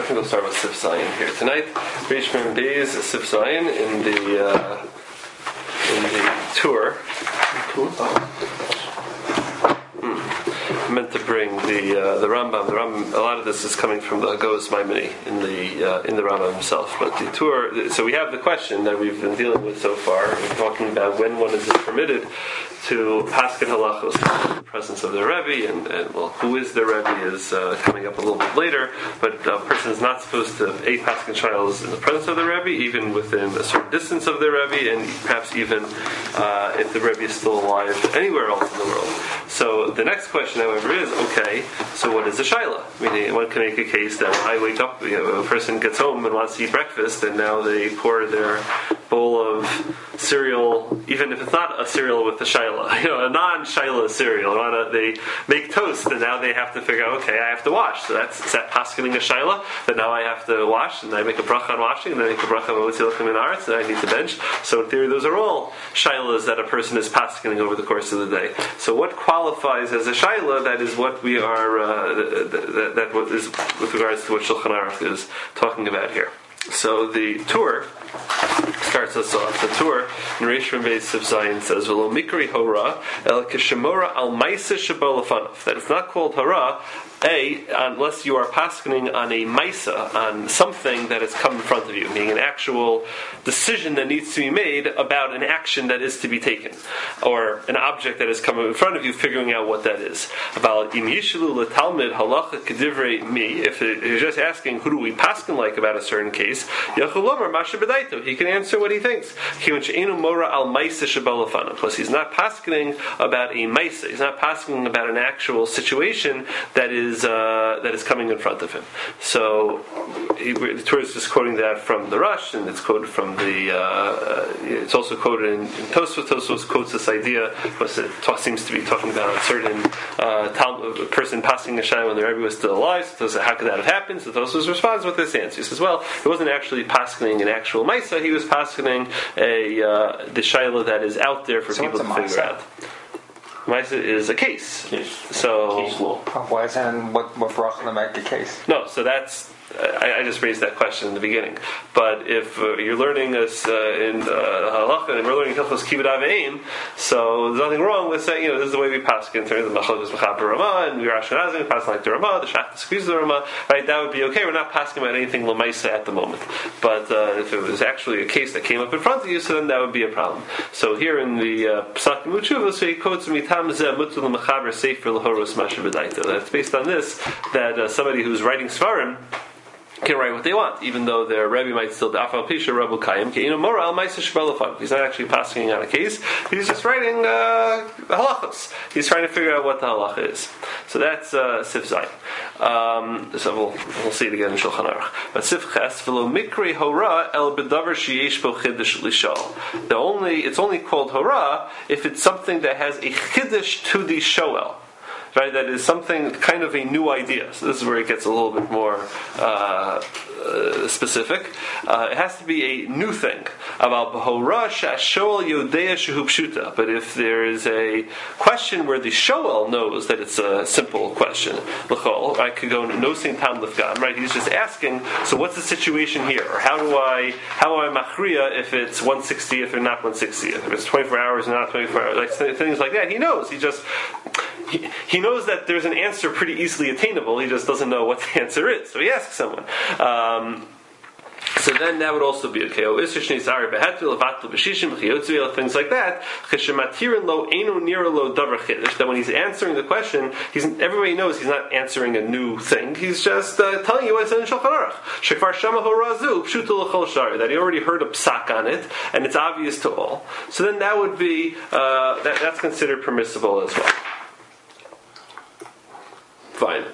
think we'll start with Sif Zayin here tonight. Reish Mem Beis Sif Zayin in the tour. I meant to bring the Rambam. A lot of this is coming from the Agos Maimoni in the Rambam himself. But the tour. So we have the question that we've been dealing with so far. We're talking about when one is permitted to paskin halachos in the presence of their Rebbe, and who is their Rebbe is coming up a little bit later. But a person is not supposed to paskin trials in the presence of their Rebbe, even within a certain distance of their Rebbe, and perhaps even if the Rebbe is still alive anywhere else in the world. So the next question, however, is okay. So what is a shaila? Meaning, one can make a case that I wake up, a person gets home and wants to eat breakfast, and now they pour their bowl of cereal, even if it's not a cereal with the shaila. A non-shaila cereal. They make toast, and now they have to figure out, okay, I have to wash. So is that paskening a shaila? That now I have to wash, and I make a bracha on washing, and then I make a bracha on motzilachim in aretz, and I need to bench. So in theory, those are all shailas that a person is paskening over the course of the day. So what qualifies as a shaila? That is what we are. That what is with regards to what Shulchan Aruch is talking about here. So the tour starts us off. The tour in Reish Mem Beis Sif Zayin says, "V'lo mikri hora el kishemora al ma'isa shebo lefanav." That it's not called hora, unless you are paskening on a maisa, on something that has come in front of you, meaning an actual decision that needs to be made about an action that is to be taken, or an object that has come in front of you, figuring out what that is. About im yishlu letalmid halacha kedivrei mi. If you're just asking who do we pasken like about a certain case, yachol lomar masha b'daito. He can answer what he thinks. Plus, he's not paskening about a maisa. He's not paskening about an actual situation that is coming in front of him. So the Torah is just quoting that from the Rush, and it's quoted from the. It's also quoted in Tosfos. Tosfos quotes this idea, because it seems to be talking about a certain person passing a shayla when the Rebbe was still alive. So how could that have happened? So Tosfos responds with this answer. He says, "Well, it wasn't actually paskening an actual maisa. He was paskening the shayla that is out there for people to figure out." Maisa is a case. So case law. Why is that? What bracha to make a case? No, so that's. I just raised that question in the beginning. But if you're learning this in halacha, and we're learning Hilchos Kibud Avein, so there's nothing wrong with saying, this is the way we pass in terms of the Machlokes Mechaber Ramah, and we're Ashkenazim, we pass like the Ramah, the Shach squeeze the Ramah, right? That would be okay. We're not passing about anything Lamaisa at the moment. But if it was actually a case that came up in front of you, so then that would be a problem. So here in the Psakim U'Tshuvos, so he quotes Mitam Zeh Mutul Mechaber Sefer L'Horos Masha B'Daita. That's based on this, that somebody who's writing Svarim can write what they want, even though their Rebbe might still be Afal Pisha Rebbe Kayim. He's not actually passing on a case. He's just writing halachos. He's trying to figure out what the halacha is. So that's Sif Zayin. So we'll see it again in Shulchan Aruch. But Sif Ches v'lo mikri hora el bedavar sheyesh bo chiddush lishol. It's only called hora if it's something that has a chiddush to the shoel. Right, that is something kind of a new idea. So this is where it gets a little bit more specific. It has to be a new thing. But if there is a question where the shoel knows that it's a simple question, I could go nosing tam lefgam. Right, he's just asking. So what's the situation here? Or how do I machria if it's 160th or not 160th? If it's 24 hours or not 24 hours? Like things like that. He knows. He knows that there's an answer pretty easily attainable. He just doesn't know what the answer is. So he asks someone. So then that would also be okay. Things like that. That when he's answering the question, everybody knows he's not answering a new thing. He's just telling you what it says in Shulchan Aruch. That he already heard a psak on it, and it's obvious to all. So then that would be that's considered permissible as well. Fine.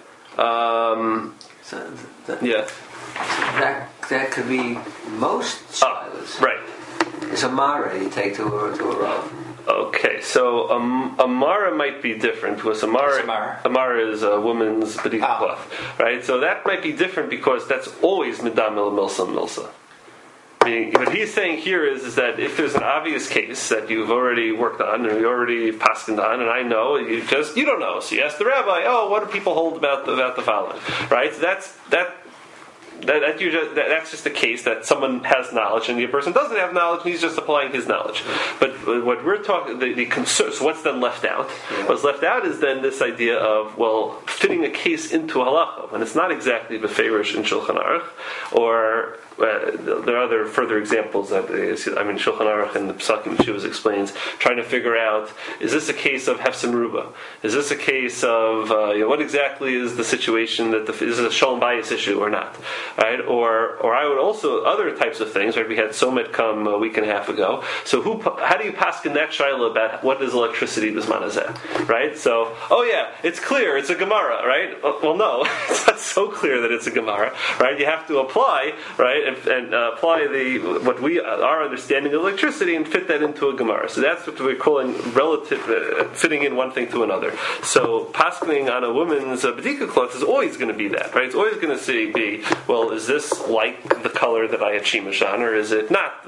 Yeah. That could be most shilas. Right. It's a mara you take to a rav. Okay, so Amara might be different because Amara is a woman's bedika cloth, right? So that might be different because that's always midamil milsa. Meaning, what he's saying here is that if there's an obvious case that you've already worked on and you already passed on, and I know you don't know, so you ask the rabbi, what do people hold about the following, right? So That's just the case that someone has knowledge and the person doesn't have knowledge, and he's just applying his knowledge. But what we're talking, the concern, so what's then left out? Yeah. What's left out is then this idea of, fitting a case into halacha, and it's not exactly beferish in Shulchan Aruch, or there are other further examples that Shulchan Aruch and the Psakim Shuvas explains, trying to figure out, is this a case of hefsim ruba? Is this a case of what exactly is the situation that is this a shalom bayis issue or not? Right? Or I would also other types of things. Right? We had Somet come a week and a half ago. So how do you paskin that shaila about what is electricity bisman hazeh? Right? So it's clear it's a gemara. Right? Well, no, it's not so clear that it's a gemara. Right? You have to apply and apply our understanding of electricity and fit that into a gemara. So that's what we're calling relative fitting in one thing to another. So paskening on a woman's bedika cloth is always going to be that, right? It's always going to be, is this like the color that I had shemesh on, or is it not?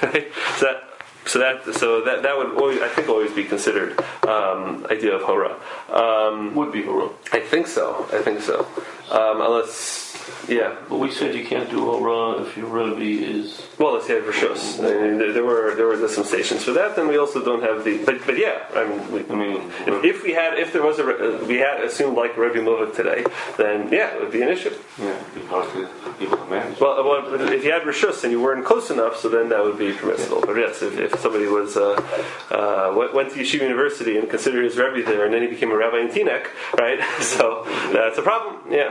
So that would always, I think, always be considered idea of hora. Would be hora. I think so. Unless. Yeah, but we said you can't do hora if your Rebbe is. Well, let's say rishus. I mean, there were dispensations for that. Then we also don't have the. But yeah, if there was we had assumed like Rebbe Movik today, then it would be an issue. Yeah, people can manage. Well, if you had rishus and you weren't close enough, so then that would be permissible. But yes, if somebody went to Yeshiva University and considered his Rebbe there, and then he became a rabbi in Teaneck, right? So that's a problem. Yeah.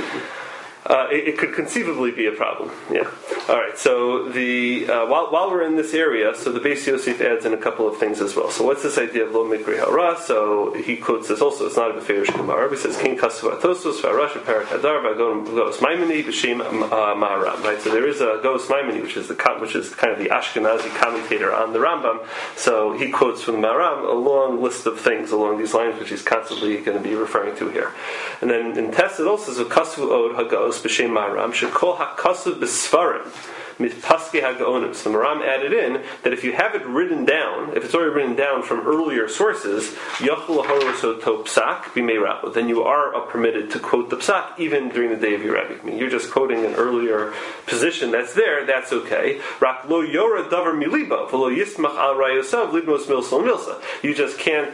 It could conceivably be a problem. Yeah. All right. So while we're in this area, so the Beis Yosef adds in a couple of things as well. So what's this idea of lo mikri hara? So he quotes this also. It's not a beferish gemara. He says king kasu atosos v'arash v'perak hadar v'gos maimoni b'shem ma'aram. Right. So there is a Gos Maimoni, which is kind of the Ashkenazi commentator on the Rambam. So he quotes from the Maram a long list of things along these lines, which he's constantly going to be referring to here. And then in Tess it also says kasu od hagos b'shem ma'aram shekol hakasu b'sfarim mitpaske hagaonim. So Maram added in that if you have it written down, if it's already written down from earlier sources, yachol horoso to psak b'mei rabbo, then you are permitted to quote the psak even during the day of your Rebbe. I mean, you're just quoting an earlier position that's there, that's okay. Rak lo yora davar miliba v'lo yismach al rayosav lidmos milsa milsa. You just can't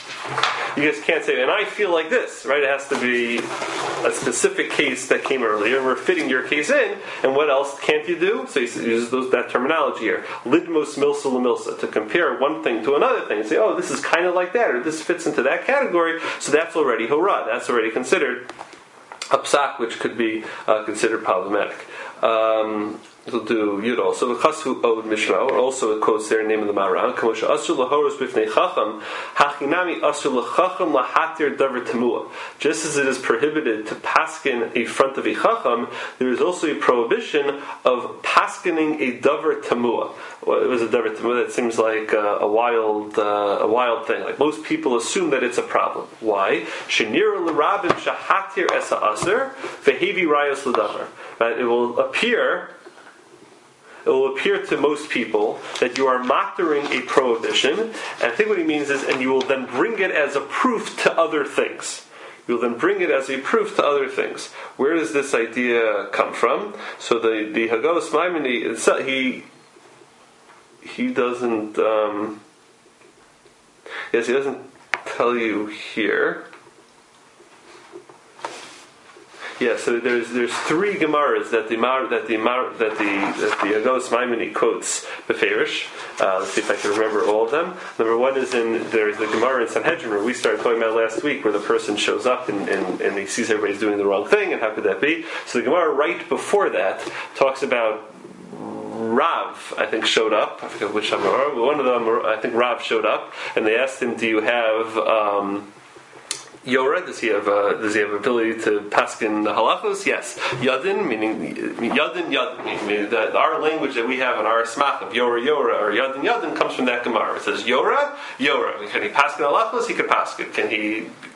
say, and I feel like this, right? It has to be a specific case that came earlier, and we're fitting your case in, and what else can't you do? So he uses that terminology here. Lidmos milsa lamilsa, to compare one thing to another thing, and say, this is kind of like that, or this fits into that category, so that's already hora, that's already considered a psak, which could be considered problematic. It'll do Yudol. So the Chasu Od Mishnah, or also it quotes there in the name of the Maran, Kamosha Asur Lahoros Bifnei Chacham, Hachinami Asur Lachacham Lahatir Davar Tamua. Just as it is prohibited to paskin a front of a Chacham, there is also a prohibition of paskining a Davar Tamua. Well, it was a Davar Tamua that seems like a wild thing. Like most people assume that it's a problem. Why? Shenir L'Rabim Shahatir Esa Asur Vehevi Rayos L'Davar. It will appear to most people that you are mocking a prohibition, and I think what he means is, and you will then bring it as a proof to other things. You'll then bring it as a proof to other things. Where does this idea come from? So the Hagos Maimoni, he doesn't he doesn't tell you here. Yeah, so there's three Gemaras that the Hagos Maimoni quotes beferish. Let's see if I can remember all of them. Number one is there's the Gemara in Sanhedrin where we started talking about last week, where the person shows up and he sees everybody's doing the wrong thing, and how could that be? So the Gemara right before that talks about Rav, I think, showed up. I forget which Gemara. One of them, I think Rav showed up, and they asked him, "Do you have Yora, does he have ability to paskin the halachos?" Yes. Yadin, meaning that our language that we have in our smach of Yora or Yadin comes from that Gemara. It says Yora. Can he paskin halachos? He could paskin. Can he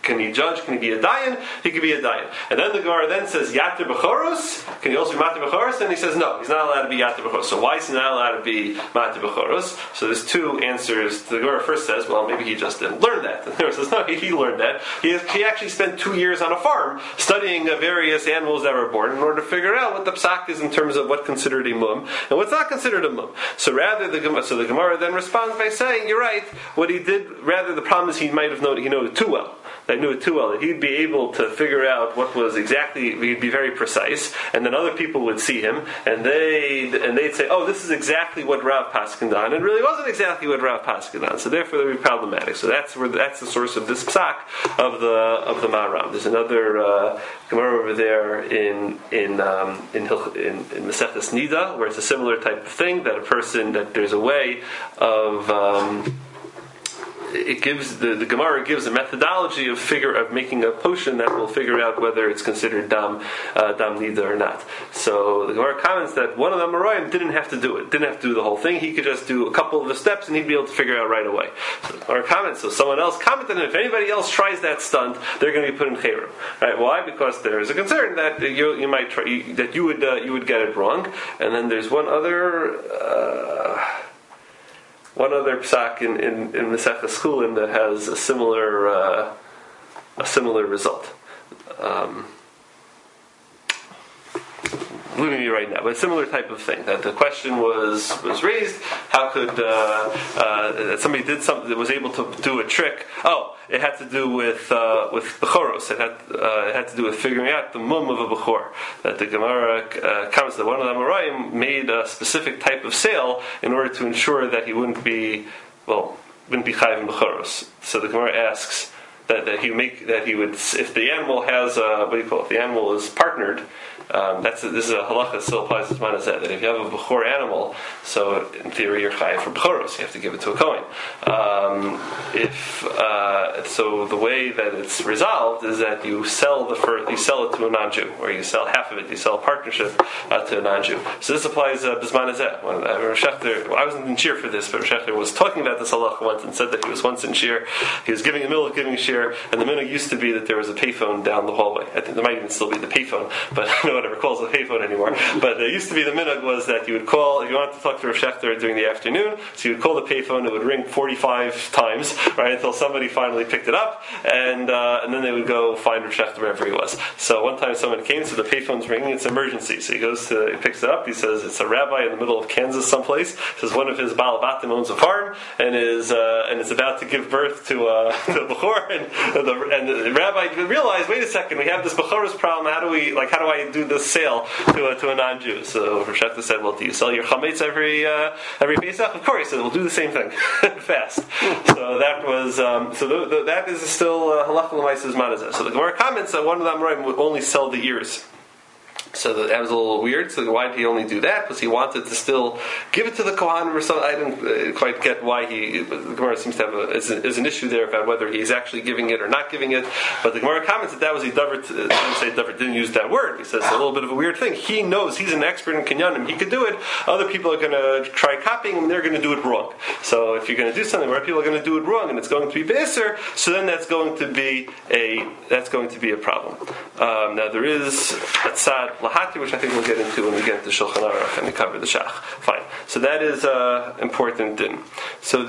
can he judge? Can he be a dayan? He could be a dayan. And then the Gemara then says, Yatir Bechoros? Can he also be Matir Bechoros? And he says, no, he's not allowed to be Yatir Bechoros. So why is he not allowed to be Matir Bechoros? So there's two answers. The Gemara first says, well, maybe he just didn't learn that. And the Gemara says, no, he learned that. He actually spent 2 years on a farm studying various animals that were born in order to figure out what the psak is in terms of what's considered a mum and what's not considered a mum. So the Gemara then responds by saying, you're right, what he did, rather the problem is he might have known, he knew it too well. That knew it too well, that he'd be able to figure out what was exactly, he'd be very precise, and then other people would see him, and they'd say, oh, this is exactly what Rav Paskin on, and it really wasn't exactly what Rav Paskin on, so therefore it would be problematic. So that's the source of this psak of the Maram. There's another Gemara over there in Maseches Nida, where it's a similar type of thing, that there's a way of it gives the Gemara gives a methodology of making a potion that will figure out whether it's considered dam nida or not. So the Gemara comments that one of the Amoraim didn't have to do it, didn't have to do the whole thing. He could just do a couple of the steps and he'd be able to figure it out right away. So the Gemara comments. So someone else commented, and if anybody else tries that stunt, they're going to be put in chayrim. Right? Why? Because there is a concern that you might try, that you would get it wrong. And then there's one other psak in Maseches Chulin that has a similar result. Leaving me right now, but a similar type of thing. That the question was raised: how could that somebody did something that was able to do a trick? Oh, it had to do with bechoros. It had to do with figuring out the mum of a bechor. That the Gemara comments that one of the Amoraim made a specific type of sale in order to ensure that he wouldn't be chayiv in bechoros. So the Gemara asks that he would, if the animal has if the animal is partnered. This is a halacha that still applies to Zman Hazeh, that if you have a bechor animal, so in theory you're chayiv for bechoros, you have to give it to a kohen. So the way that it's resolved is that you sell it to a non-Jew, or you sell half of it, you sell a partnership to a non-Jew. So this applies to Zman Hazeh. I wasn't in shir for this, but Rav Shechter was talking about this halacha once and said that he was once in shir. He was in the middle of giving shir, and the minhag used to be that there was a payphone down the hallway. I think there might even still be the payphone, but no one ever calls a payphone anymore. But there used to be the minhag was that you would call, if you wanted to talk to Rav Shechter during the afternoon, so you would call the payphone, it would ring 45 times, right, until somebody finally picked it up, and then they would go find Rav Shechter wherever he was. So one time someone came, so the payphone's ringing, it's emergency. So he picks it up, he says, it's a rabbi in the middle of Kansas someplace, says one of his Baal Batim owns a farm, and is about to give birth to the Bechor, and the rabbi realized, wait a second, we have this Bechoros problem, how do I do this sale to a non-Jew? So Rav Shechter said, well, do you sell your chametz every Pesach? Of course. He said, we'll do the same thing fast. So that was that is still halacha l'maisa Zman Hazeh. So the Gemara comments that one of the Amoraim would only sell the ears. So that was a little weird. So why did he only do that? Because he wanted to still give it to the Kohanim or something. I didn't quite get why the Gemara seems to have is an issue there about whether he's actually giving it or not giving it. But the Gemara comments that was a davar, didn't use that word. He says it's a little bit of a weird thing. He knows, he's an expert in kinyanim. He could do it. Other people are going to try copying him. They're going to do it wrong. So if you're going to do something where people are going to do it wrong and it's going to be be'eser, so then that's going to be a problem. Now there is a tzad lahati, which I think we'll get into when we get into Shulchan Aruch and we cover the shach. Fine. So that is important din. So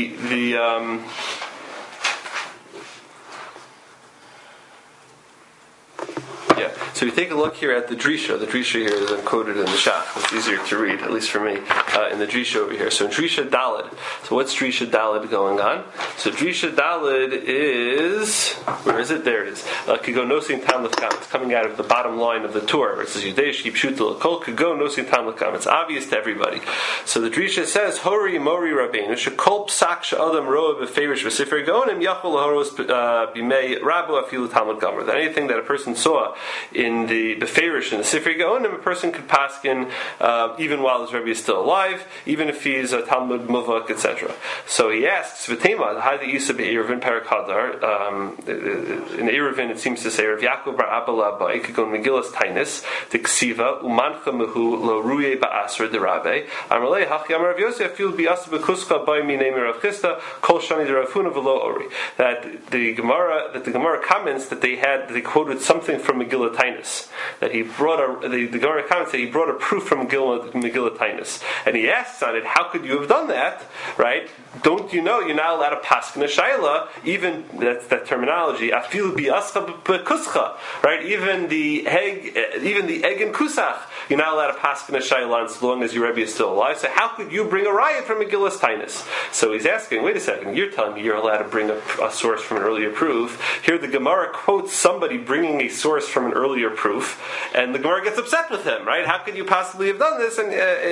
So we take a look here at the Drisha. The Drisha here is quoted in the Shach. It's easier to read, at least for me, in the Drisha over here. So in Drisha Daled. So what's Drisha Daled going on? So Drisha Daled is... Where is it? There it is. Kigo Nosin Tam Lefkam. It's coming out of the bottom line of the Torah, where it says, Yudeish Yipshuta L'Kol Kigo Nosin Tam Lefkam. It's obvious to everybody. So the Drisha says, Hori Mori Rabbeinu Shekol Psak She'adam Roa B'Feirish V'Sifrei Gonim Yachol L'Horos B'Mei Rabu Afilu Talmud Gomer. That anything that a person saw in in the Beferish in the Sifrei Gaonim, a person could paskin even while his Rebbe is still alive, even if he's a Talmud Muvak, etc. So he asks, V'tema, how do you say Eruvin Perak Hadar? In Eruvin, it seems to say, Rav Yaakov Bar Abba Labai, Kagon Megillas Tainis, the Ksiva, Umancha Mehu, Lo Ruye Ba'asra de Rabbe, Amalei, Hachi Amar Rav Yosef, Fil Biasa Bekuska, By Mi Name Rav Chista, Kol Shani de Rav Huna V'lo Ori. That the Gemara comments that they quoted something from Megillah Tainis. That he brought the Gemara comments that he brought a proof from Megillah Tainis. And he asks on it, how could you have done that? Right? Don't you know you're not allowed to paskin a shayla, even that's that terminology, afilu bi'ascha b'kuscha, right? Even the egg and kusach, you're not allowed to paskin a shayla as long as your Rebbe is still alive. So how could you bring a riot from Megillas Tainis? So he's asking, wait a second, you're telling me you're allowed to bring a source from an earlier proof. Here the Gemara quotes somebody bringing a source from an earlier proof, and the Gemara gets upset with him, right? How could you possibly have done this? And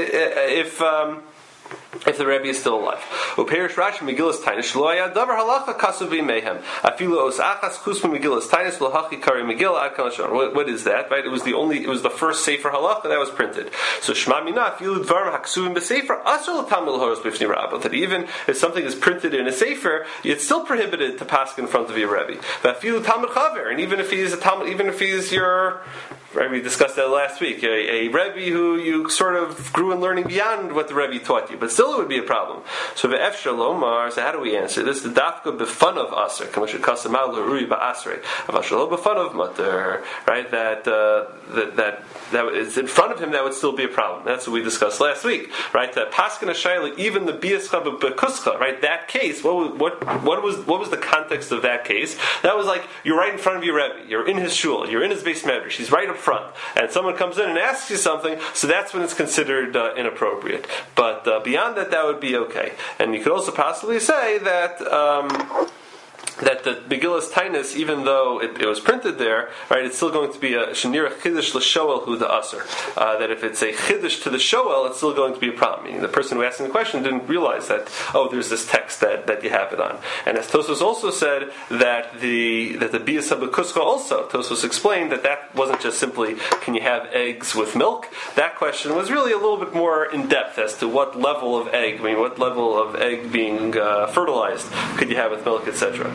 if the Rebbe is still alive. Uperish Rashi Megillas Tainis lo haya davar halacha kasu v'mehem afilu os achas kusma Megillas Tainis lo hachi kari Megillah ad kalashon. What is that? Right? It was the first sefer halacha that was printed. So Shema Mina afilu dvarim haksuvim b'sefer asur l'tamil horos b'fnei rabba. That even if something is printed in a sefer, it's still prohibited to pass in front of your Rebbe. V'afilu talmid chaver, and even if he is your right, we discussed that last week. A Rebbe who you sort of grew in learning beyond what the Rebbe taught you, but still it would be a problem. So ve'ef shalomar. So how do we answer this? The dafka b'fun of aser, k'moshe kasamal l'rui ba'asrei, avashalo b'fun of mater. Right, that is in front of him. That would still be a problem. That's what we discussed last week. Right, that paskin hashayla, even the biascha b'kuscha. Right, that case. What was the context of that case? That was like you're right in front of your Rebbe. You're in his shul. You're in his base medrash. He's right up front, and someone comes in and asks you something, so that's when it's considered inappropriate. But beyond that would be okay. And you could also possibly say that that the Megillas Tainis, even though it was printed there, right, it's still going to be a Shanira Chiddush l'Shoel hu the Aser. That if it's a Chiddush to the Shoel, it's still going to be a problem. Meaning the person who asked the question didn't realize that, there's this text that you have it on. And as Tosfos also said, that the Bias HaBekuska also, Tosfos explained that wasn't just simply, can you have eggs with milk? That question was really a little bit more in depth as to what level of egg, what level of egg being fertilized could you have with milk, etc.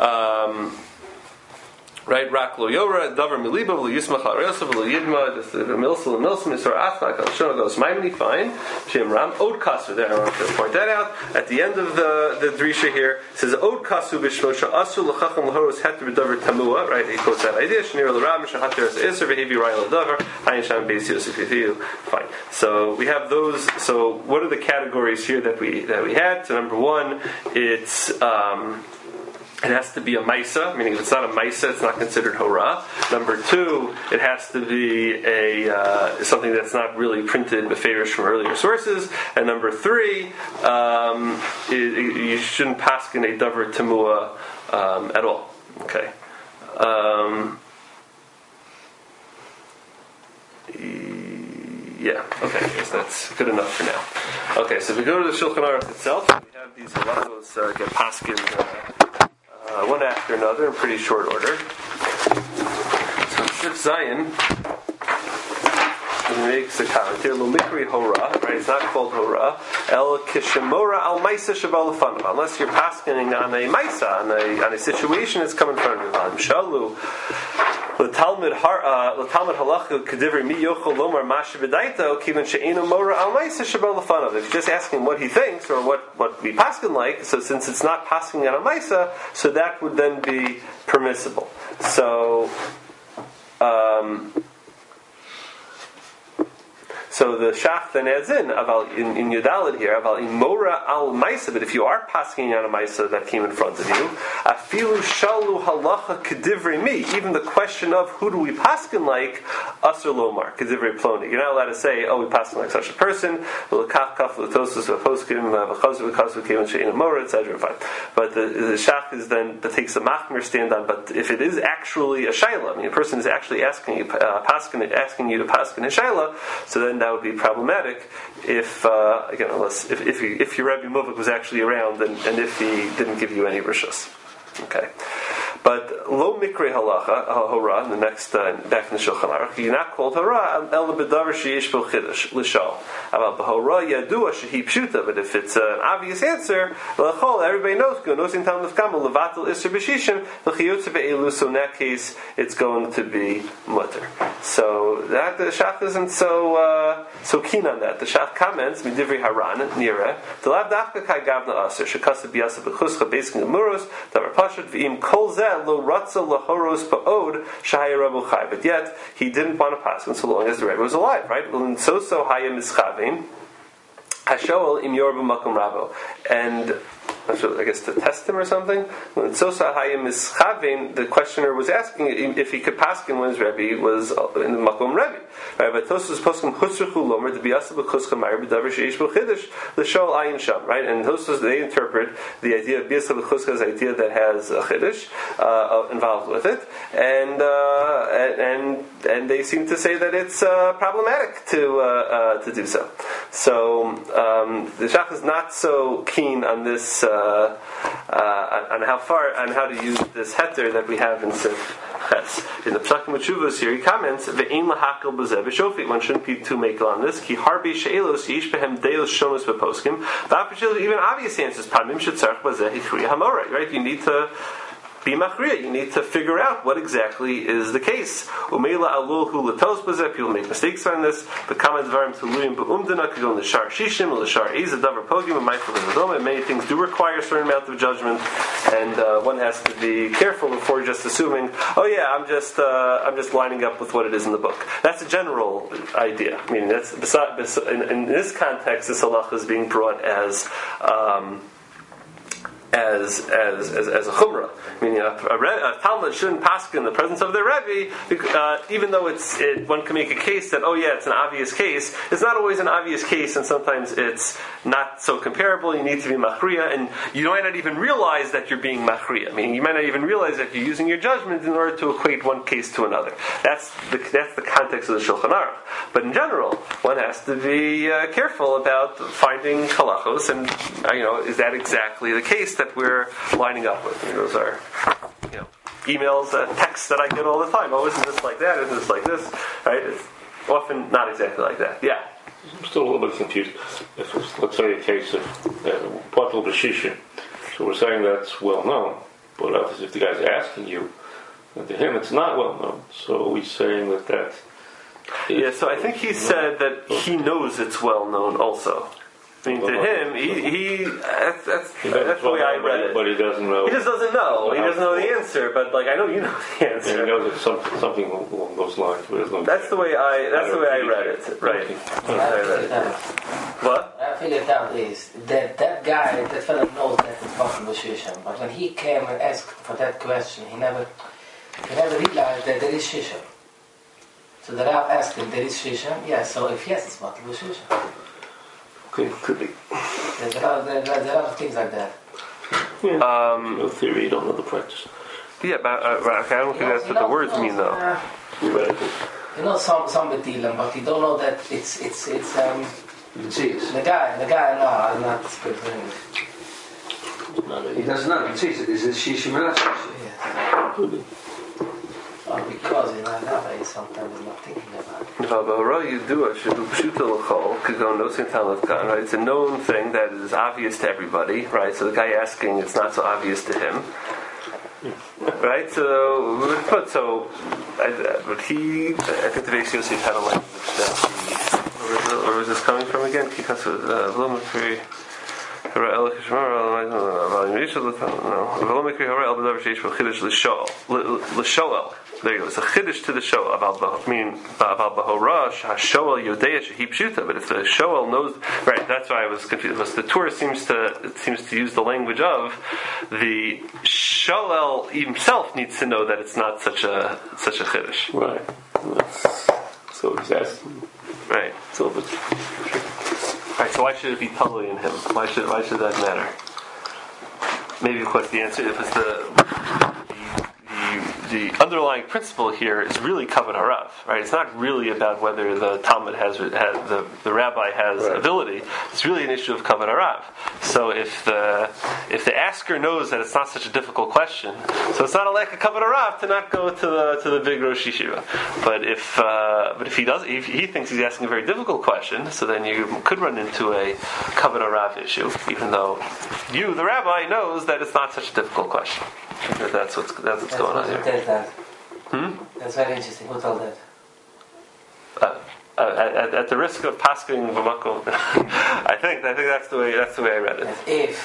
Right, rak lo yora davar miliba lo yismach al resav lo yidma the milsel misor achnak al shon goes maimni fine shem ram od kasu there. I want to point that out at the end of the drisha here. It says od kasu b'shmosha asu l'chacham l'horos heter b'davar tamua. Right, he quotes that idea. Shnir l'ram shahater as iser v'hevi rai l'davar ayin sham beis yosef yithiu. Fine. So we have those. So what are the categories here that we had? So number one, it's it has to be a maisa, meaning if it's not a maisa, it's not considered hora. Number two, it has to be something that's not really printed beferish from earlier sources. And number three, you shouldn't paskin a davar temua at all. Okay. Yeah. Okay. I guess that's good enough for now. Okay. So if we go to the Shulchan Aruch itself, we have these halachos get paskin. One after another in pretty short order. So Shif Zion makes a comment here. Lo mikri hora, right? It's not called hora. El kishemora al maisa shabal lefanav. Unless you're paskening on a maisa, on a situation that's coming in front of you. Shalu. L'talmid halacha kedivri mi yochol lomar mashe b'daito kiven she'enu mora al maisa shabal lefanav. If you're just asking what he thinks or what we paskin like, so since it's not pasking on a maisa, so that would then be permissible. So. So the Shach then adds in Yudalid here, aval imora al maisa. But if you are pasking on a maisa that came in front of you, afilu shalu halacha kedivrei mi. Even the question of who do we paskin like, asur lomar kedivrei ploni. You're not allowed to say, we paskin like such a person. L'kach kaf l'tosus v'poskim v'chazu v'kazu kevin she'ina mora, etc. But the Shach is then that takes the machmer stand on. But if it is actually a shayla, a person is actually asking you to paskin a shayla, so then that would be problematic if your Rebbe Muvik was actually around and if he didn't give you any rishus. Okay, But lo mikre halacha hora in the next back in the Shulchan Aruch, you're not called hora el bedavar sheyesh bo chiddush l'shal. About the hora yadua shehi pshuta, but if it's an obvious answer, l'chol everybody knows in Talmud Kamal levatel iser b'shishim l'chiyutz be'elu. So in that case, it's going to be mutter. So that the Shach isn't so keen on that. The Shach comments midivri haran nira the lav dafka kai gavna aser shekasa biyasa b'chuscha basically muros davar pashat v'im kol zeh lo ratza lahoros pa'od shahaya Rabu Chai. But yet he didn't want to pass so long as the Rebbe was alive, right? Well, so haya mischavim hashoel im yorba makom ravo, and I guess to test him or something. When Sosa Hayim Mischavin, the questioner was asking if he could paskin when his Rebbe was in the Makom Rebbe. Right? But Tosus poskim Chutzruchu Lomer to be Yasab Chutzcha Meir B'Davar Sheish B'Chiddush L'Shol Ayin Sham. Right? And Tosus they interpret the idea of B'Yasab Chutzcha as idea that has a Chiddush involved with it, and they seem to say that it's problematic to do so. So the Shach is not so keen on this. On how to use this heter that we have in Sif Ches. In the Psakim Utshuvos here, he comments, "Ve'ein lahakel b'zeh b'shofit." One shouldn't be too makel on this. Ki harbi she'elos yish behem deos shonos b'poskim. Even obvious answers. Panim shetzarch b'zeh hichriya hamora. Right? You need to be machriya. You need to figure out what exactly is the case. Umeila alul hu latos b'zeh. People make mistakes on this. The comments varim tuluyim b'umdana could go in the shar shishim, the shar is a davar pogim, a ma'ifel v'zadoma. Many things do require a certain amount of judgment, and one has to be careful before just assuming, oh yeah, I'm just lining up with what it is in the book. That's a general idea. I mean, that's in this context, this halacha is being brought as a chumrah. Meaning a Talmud shouldn't paskin in the presence of their Rebbe, even though one can make a case that, oh yeah, it's an obvious case. It's not always an obvious case, and sometimes it's not so comparable. You need to be machriya, and you might not even realize that you're being machriya. I mean, you might not even realize that you're using your judgment in order to equate one case to another. That's the context of the Shulchan Aruch. But in general, one has to be careful about finding halachos, and is that exactly the case that we're lining up with? Those are emails, texts that I get all the time. Oh, isn't this like that? Isn't this like this? Right? It's often not exactly like that. Yeah. I'm still a little bit confused. If it's, let's say, a case of Patul B'Shishim, so we're saying that's well known, but if the guy's asking you, and to him it's not well known, so we're saying that. Yeah, so I think he said that he knows it's well known also. I mean, to him, that's the way I read it. But he doesn't know. He just doesn't know. He doesn't know the answer. But I know you know the answer. And he knows it's something along those lines. That's the way I read it. Right. What? I figured it out is that guy, that fellow knows that it's possible shisham. But when he came and asked for that question, he never realized that there is shisham. So the Rav asked him, there is shisham? Yes. So if yes, it's possible shisham. Could be. There are things like that. Yeah. No theory, you don't know the practice. Yeah, but I don't think that's what the words mean, though. Some betilim, but you don't know that it's the guy, no, I'm not good for English. He doesn't know. Is it shishim or not shishim? Yeah. Could be. Because he's not that way, sometimes he's not thinking about it. Right? It's a known thing that is obvious to everybody, right? So the guy asking, it's not so obvious to him. Right? But I think the Beis Yosef had a language that where was this coming from again? There you go. It's a chiddush to the shoel about bahora hashoel yodea shehi pshuta. But if the shoel knows, right? That's why I was confused. Because the Torah seems to use the language of the shoel himself needs to know that it's not such a chiddush. Right. So he's asking. Right. So, right. So why should it be totally in him? Why should that matter? Maybe because the answer if it's the the underlying principle here is really kavod harav, right? It's not really about whether the Talmud the rabbi has ability. It's really an issue of kavod harav. So if the asker knows that it's not such a difficult question, so it's not a lack of kavod harav to not go to the big Rosh Yeshiva. But if he thinks he's asking a very difficult question, so then you could run into a kavod harav issue, even though you, the rabbi, knows that it's not such a difficult question. That's what's going on here. That's very interesting. Who told that? At the risk of pasking v'makom, I think that's the way I read it.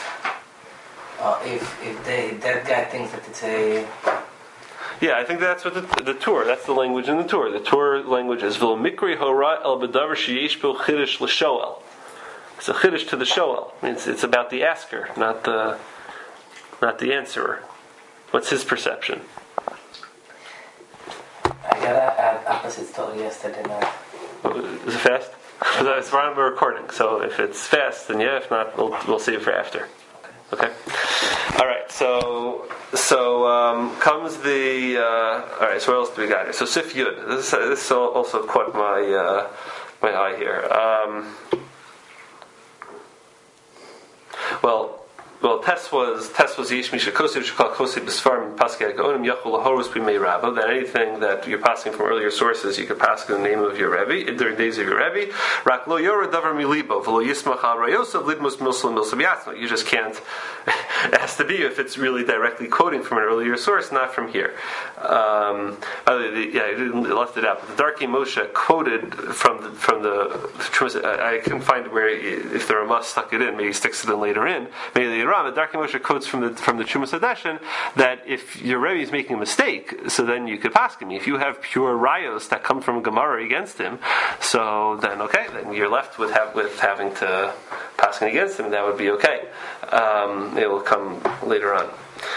If that guy thinks that it's a... Yeah, I think that's what the Torah. That's the language in the Torah. The Torah language is v'lo mikri hora el b'davar sheyesh bo chiddush l'shoel. It's a chiddush to the shoel. I mean, it's about the asker, not the answerer. What's his perception? I got an opposite story yesterday night. Is it fast? Because it's around the recording. So if it's fast, then yeah. If not, we'll save it for after. Okay. All right. So comes the. All right. So what else do we got here? So Sif Yud. This also caught my eye here. Well, Tess was Yesh Misha Kosib Shekal Kosib B'Sfarim Paskei Gaonim Yachol Lahorus B'Mei Rabba. That anything that you're passing from earlier sources, you could pass in the name of your Rebbe during days of your Rebbe. Rak Lo Yora Davar Milibo V'Lo Yismach Al Rayosav Lidmus Milsal Milsal Yatzno. You just can't. It has to be if it's really directly quoting from an earlier source, not from here. He left it out. But the Darkei Moshe quoted from the. I couldn't find where if the Ramah stuck it in. Maybe he sticks it in later in. Maybe the Darkei Moshe quotes from the Trumas Hadeshin that if your Rebbe is making a mistake, so then you could pass him. If you have pure rayos that come from Gemara against him, so then okay, then you're left with having to pass him against him. That would be okay. It will come later on.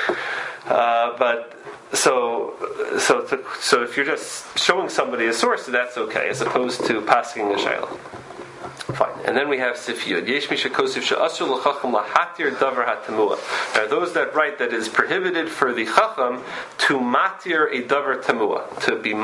But so if you're just showing somebody a source, that's okay, as opposed to passing a shayla. Fine. And then we have Sif Yud. Yesh misha kosif she'asur l'chacham lahatir davar hatamua. There are those that write that it is prohibited for the chacham to matir a davar tamua, to be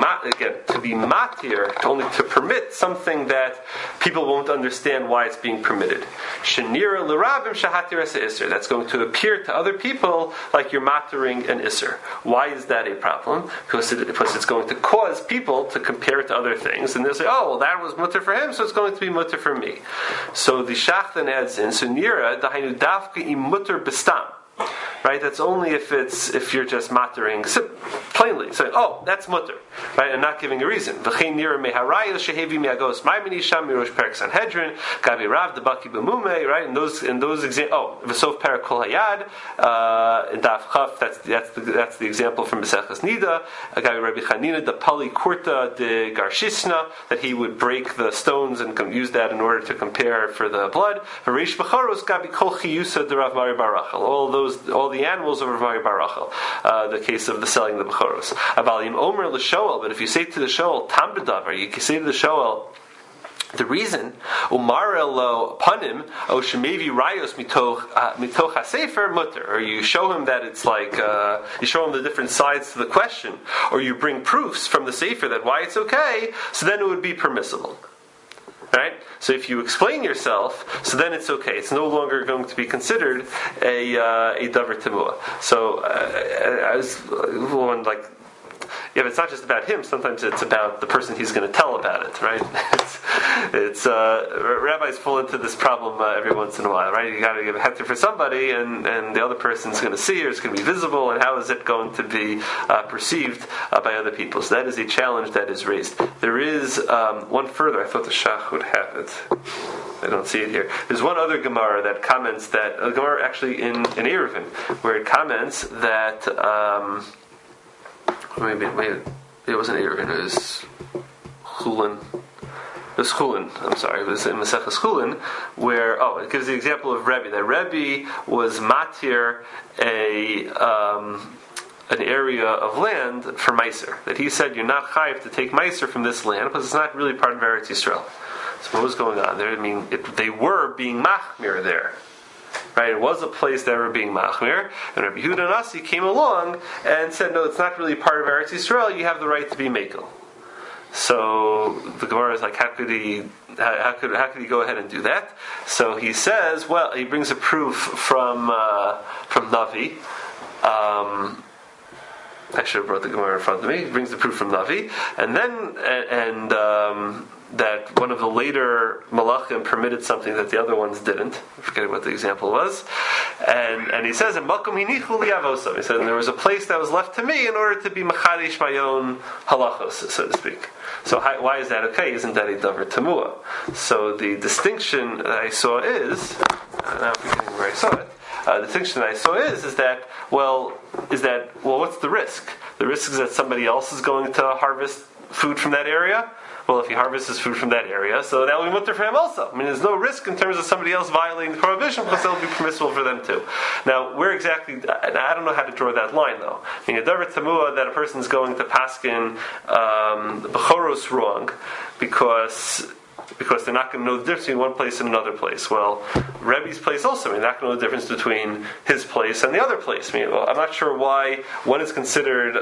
matir, only to permit something that people won't understand why it's being permitted. Shenira l'rabim shahatir asa iser. That's going to appear to other people like you're matiring an iser. Why is that a problem? Because it's going to cause people to compare it to other things, and they'll say, "Oh, well, that was mutter for him, so it's going to be mutter for me." So the Shach then adds in, so nira dahainu dafka im mutter bestam. Right, that's only if you're just mattering plainly saying, "Oh, that's mutter," right, and not giving a reason. V'chein nira meharayos shehevi meagos ma'imini sham mirosh perek Sanhedrin gavi rav debaki b'mumei. Right, in those examples. Oh, v'sof perek kol hayad in daf chaf. That's the example from Maseches Nida. Gavi Rabbi Chanina the pali kurta de garshisna, that he would break the stones and use that in order to compare for the blood. V'reish b'charos gavi kol chiyusa de Rav Mari Barachel. All the animals of Rav Mari Barachel, the case of the selling the Bechoros. Avalim Omer l'Shoel, but if you say to the Shoel, Tam b'davar, you can say to the Shoel, the reason, Umar elo panim, o shemevi rayos mitoch hasefer mutter, or you show him that it's like, you show him the different sides to the question, or you bring proofs from the sefer that why it's okay, so then it would be permissible. Right? So if you explain yourself, so then it's okay. It's no longer going to be considered a davar temua. So I was one like, yeah, but it's not just about him. Sometimes it's about the person he's going to tell about it, right? It's rabbis fall into this problem every once in a while, right? You got to give a hector for somebody, and the other person's going to see, or it's going to be visible, and how is it going to be perceived by other people? So that is a challenge that is raised. There is one further. I thought the Shach would have it. I don't see it here. There's one other Gemara that comments that a Gemara actually in Eruvin, where it comments that. Maybe it wasn't Eruvin, it was Chulin. It was Chulin, I'm sorry, it was in Maseches Chulin, where, it gives the example of Rebbe. That Rebbe was matir an area of land for Meiser. That he said, you're not chayiv to take Meiser from this land, because it's not really part of Eretz Yisrael. So what was going on there? I mean, they were being machmir there. Right? It was a place that were being machmir, and Rabbi Yehuda Nasi came along and said, no, it's not really part of Eretz Yisrael. You have the right to be mekel. So the Gemara is like, how could he go ahead and do that? So he says, well, he brings a proof from Navi. I should have brought the Gemara in front of me. He brings the proof from Navi, and then that one of the later Malachim permitted something that the other ones didn't. I'm forgetting what the example was. And he says, he said, there was a place that was left to me in order to be machadish my own halachos, so to speak. So why is that okay? Isn't that a davar tamua? So the distinction that I saw is, I'm forgetting where I saw it. The distinction that I saw is that what's the risk? The risk is that somebody else is going to harvest food from that area. Well, if he harvests food from that area, so that will be mutter for him also. I mean, there's no risk in terms of somebody else violating the prohibition, because that will be permissible for them too. Now, where exactly? I don't know how to draw that line though. I mean, a davar tamua that a person is going to paskin b'choros wrong because they're not going to know the difference between one place and another place. Well, Rebbe's place also, they're not going to know the difference between his place and the other place. I'm not sure why one is considered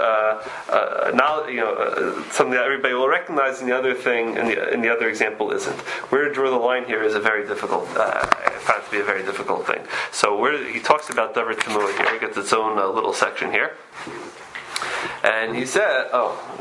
something that everybody will recognize, and the other thing, and the other example isn't. Where to draw the line here is a very difficult. I found it to be a very difficult thing. So he talks about davar tamua here. He gets its own little section here. And he said,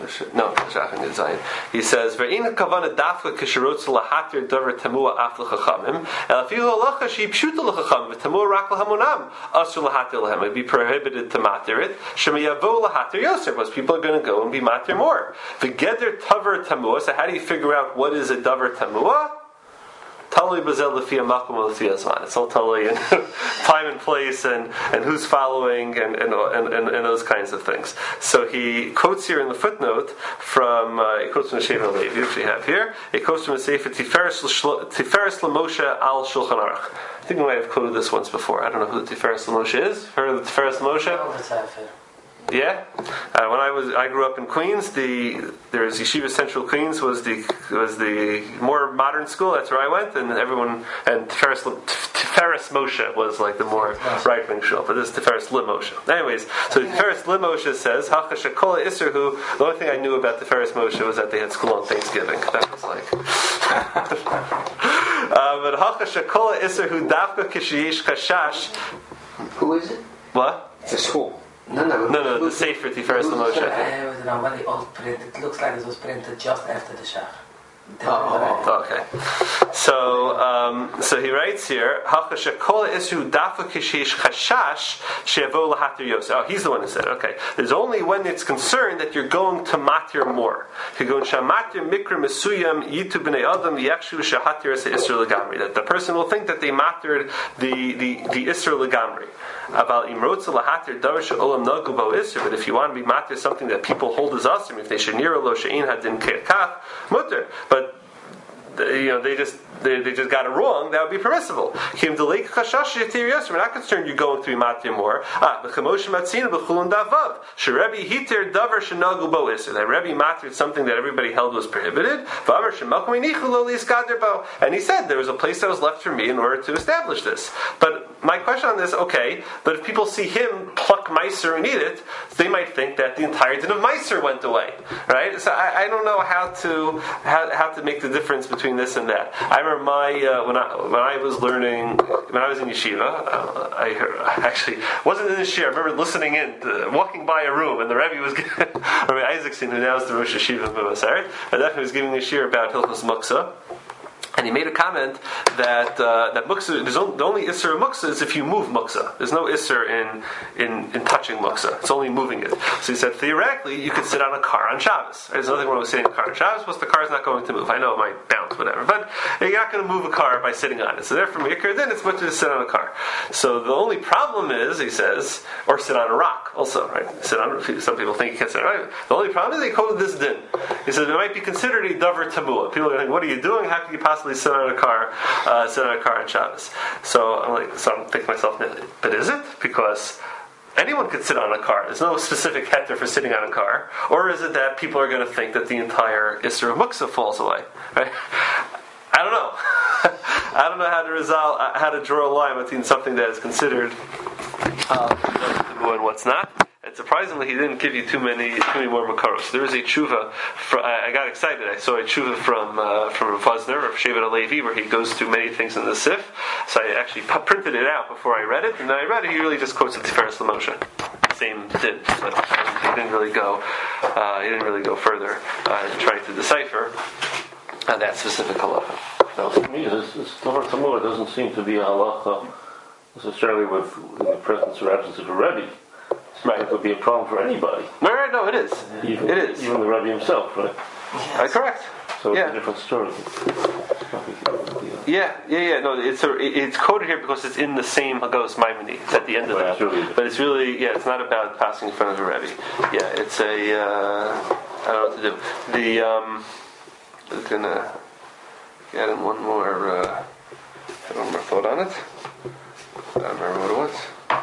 he says, "Ve'in kavana dafka kisherotz lahatir davar tamua af l'chachamim, elafihu halacha she pshuta l'chachamim v'tamua rak l'hamonam asur lahatir lahem. It'd be prohibited to matir it. Shemiyavo lahatir yoser, because people are going to go and be matir more. V'geder tavar tamua. So how do you figure out what is a davar tamua? It's all totally in time and place and who's following and those kinds of things. So he quotes here in the footnote from he quotes from the Sheva Levi, which we have here. He quotes from the Sefer Tiferes LaMoshe al Shulchan Aruch. I think we might have quoted this once before. I don't know who the Tiferes LaMoshe is. Heard of the Tiferes LaMoshe? Yeah, when I grew up in Queens. There's Yeshiva Central Queens was the more modern school. That's where I went, and Tiferes Moshe was like the more right wing shul. But this is Tiferes LaMoshe. Anyways, so Tiferes LaMoshe says Hachashakola Isserhu. The only thing I knew about Tiferes Moshe was that they had school on Thanksgiving. That was like. But Hachashakola Isserhu Dafka Kishiyish Kashash. Who is it? What? It's a school. No, the Sefer Tiferes LaMoshe. It was very old print. It looks like it was printed just after the Shach. Okay. So he writes here, Oh, he's the one who said, okay. There's only when it's concerned that you're going to matir more. That the person will think that they matired the Isser Legamri. But if you want to be matir something that people hold as asim, if they should near lo she'in hadin kach mutter, but they just got it wrong, that would be permissible. We're not concerned you're going to be matir more. That Rebbe matired something that everybody held was prohibited. And he said there was a place that was left for me in order to establish this. But my question on this, okay, but if people see him pluck meiser and eat it, they might think that the entire din of meiser went away, right? So I don't know how to make the difference between this and that. I remember when I was learning, when I was in yeshiva, I actually wasn't in the yeshiva. I remember listening in, walking by a room, and the Rebbe was giving, Rabbi Isaacson, who now is the Rosh Yeshiva of Mavaseret, and definitely was giving a shir about Hilchos Muksa. And he made a comment that muksa, the only isser of muksa is if you move muksa. There's no isser in touching muksa. It's only moving it. So he said theoretically you could sit on a car on Shabbos. There's nothing wrong with sitting on a car on Shabbos because the car is not going to move. I know it might bounce, whatever, but you're not going to move a car by sitting on it. So therefore, then it's much to sit on a car. So the only problem is, he says, or sit on a rock also, right? Some people think you can sit on a rock. The only problem is they quoted this din. He says it might be considered a davar tamua. People are like, what are you doing? How can you possibly sit on a car on Shabbos? So I'm thinking to myself, but is it? Because anyone could sit on a car. There's no specific heter for sitting on a car. Or is it that people are going to think that the entire Isser of Muksa falls away? Right? I don't know. I don't know how to draw a line between something that is considered and what's not. And surprisingly, he didn't give you too many more makaros. There is a tshuva. I got excited. I saw a tshuva from Rav Vosner, Rav Shevet HaLevi, where he goes through many things in the Sif. So I actually printed it out before I read it, and then I read it. He really just quotes the Tiferes LaMoshe. Same did, but he didn't really go. He didn't really go further in trying to decipher that specific halacha. Now, to me, this Torah Tamur doesn't seem to be a halacha necessarily with the presence or absence of a Rebbe. Right. It would be a problem for anybody. Right, no, it is. Even, it is. Even the Rebbe himself, right? Yes. Correct. So it's a different story. Yeah. No, it's quoted here because it's in the same Hagos Maimoni. It's at the end of that. But it's really, it's not about passing in front of a Rebbe. Yeah, it's I don't know what to do. I'm gonna get in one more thought on it. I don't remember what it was.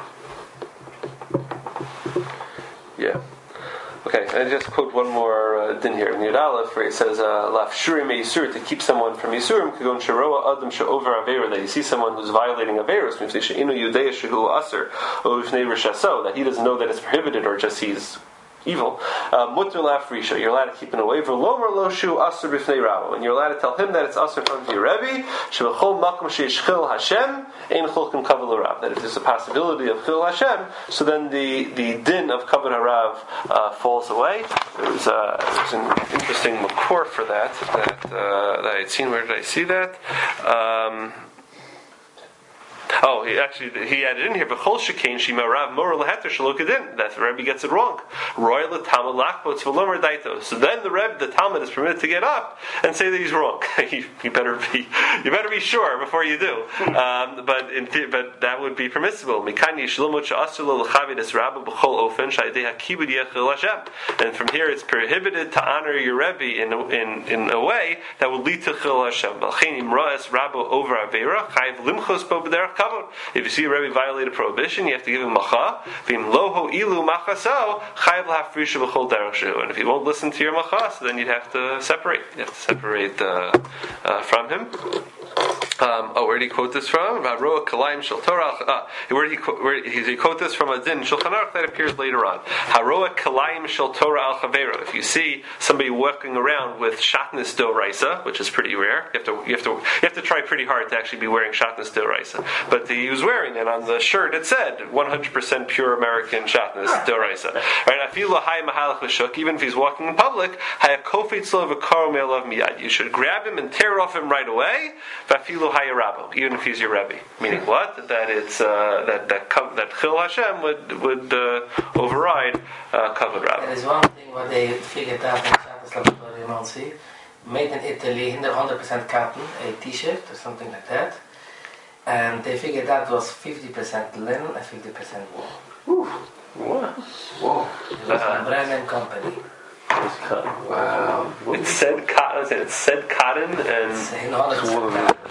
Yeah. Okay, I just quote one more din here in Yud Aleph, where it says, "Lafshurim me'isur," to keep someone from yisurim, kagon sheroa adam she'over avera, that you see someone who's violating averos, mifnei she'inu yudei shehu aser, or mifnei rishaso, that he doesn't know that it's prohibited, or just he's evil. Mutter lafrisha, you're allowed to keep him away. V'lomer lo shu aser b'fnei Rabbo, and you're allowed to tell him that it's aser in front of your Rebbe. Shebechol makom she'ishchil Hashem ein chulkim kavod l'Rav. That if there's a possibility of chil Hashem, so then the din of kavod harav falls away. There's an interesting makor for that I had seen. Where did I see that? He added in here, "B'chol shekain shima rav moral leheter shalokadin." That the Rebbe gets it wrong. Royal Talmud lakbot v'lomer daito. So then the Talmud is permitted to get up and say that he's wrong. you better be sure before you do. But that would be permissible. Mikan yishlomot she'asur lo l'chavid es rabba b'chol ofen sha'idei hakibud yechil Hashem. And from here, it's prohibited to honor your Rebbe in a way that will lead to chil Hashem. V'alchein imra es rabba over avera chayiv limchos bo b'derech kavod. If you see a Rebbe violate a prohibition, you have to give him macha. V'im loho ilu machaso chayiv l'hafrisha b'chol derech shehu. And if he won't listen to your macha, so then you'd have to separate. You have to separate from him. Where did he quote this from? Roa Kalayim Shel Torah. Where did he quote this from? A din Shulchan Aruch that appears later on. Haroa Kalayim Shel Torah Al Chavera. If you see somebody walking around with shatnez doraisa, which is pretty rare, you have to try pretty hard to actually be wearing shatnez doraisa. But he was wearing it on the shirt. It said 100% pure American shatnez doraisa. Right? Afilu Hay Mahalach L'Shuk. Even if he's walking in public, Hay Kofetz Lo V'Karo Me'alav Miyad. You should grab him and tear off him right away. Vafilu Hay Rabbo, even if he's your Rebbe. Meaning what? That it's that Chil Hashem would override Kavod Rabbo. There is one thing what they figured out in Shabbos Laboratory Monsi, made in Italy, 100% cotton, a t-shirt or something like that, and they figured out was 50% linen and 50% wool. What? Whoa. It was a brand name company. Wow. It said cotton. It said cotton and It's 100% cotton.